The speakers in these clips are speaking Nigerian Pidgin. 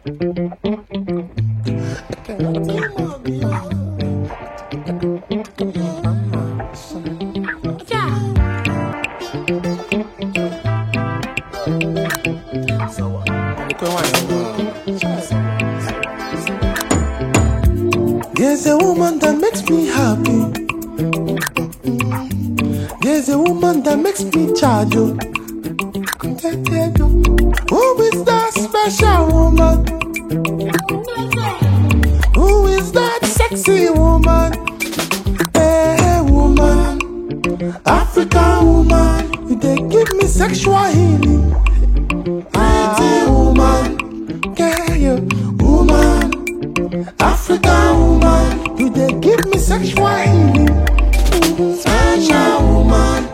There's a woman that makes me happy. There's a woman that makes me charge you. Who is that special woman? Who is that sexy woman? Hey woman, African woman, you they give me sexual healing. Pretty woman, yeah, you woman, African woman, you they give me sexual healing. Special woman,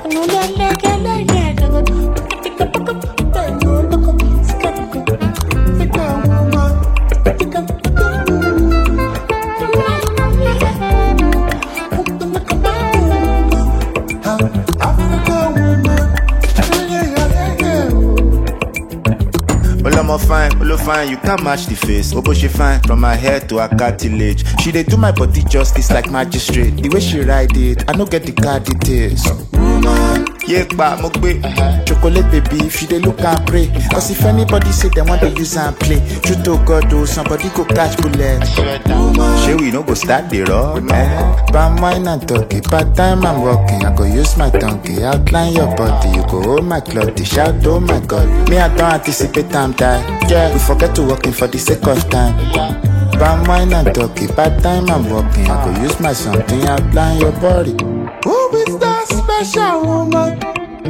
fine, you can't match the face. Obo she fine, from her hair to her cartilage. She dey do my body justice like magistrate. The way she ride it, I no get the car details. Woman, yeah, but mogbe. Chocolate baby, if she dey look and pray. Cause if anybody say they want to use and play, true to God, oh, somebody go catch bullet. She we no go start the rock, man. Palm wine and talkie, part time I'm walking. I go use my donkey, outline your body. You go hold my cloth, shout, oh my God. Me, I don't anticipate I'm die. Yeah, we forget to working for the sake of time. Palm wine and talkie, part time I'm walking. I go use my something, outline your body. Who is that special woman?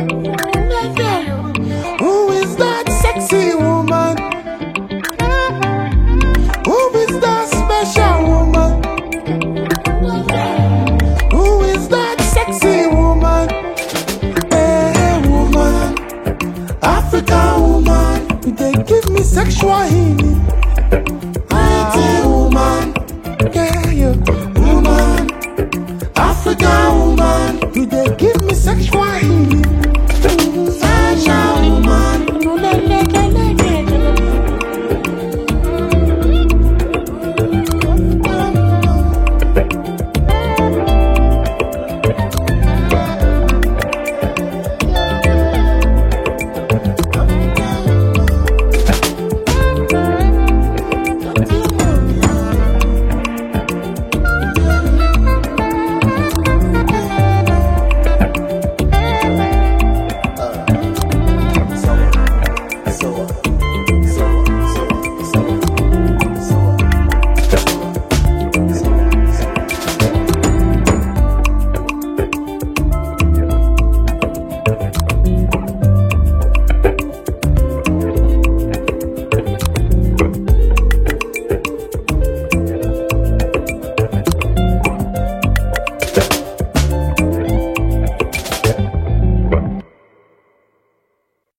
Who is that sexy woman? Who is that special woman? Who is that sexy woman? Hey woman, African woman, they give me sexual healing. Pretty woman, yeah, you woman, African woman, you they give me sexual healing.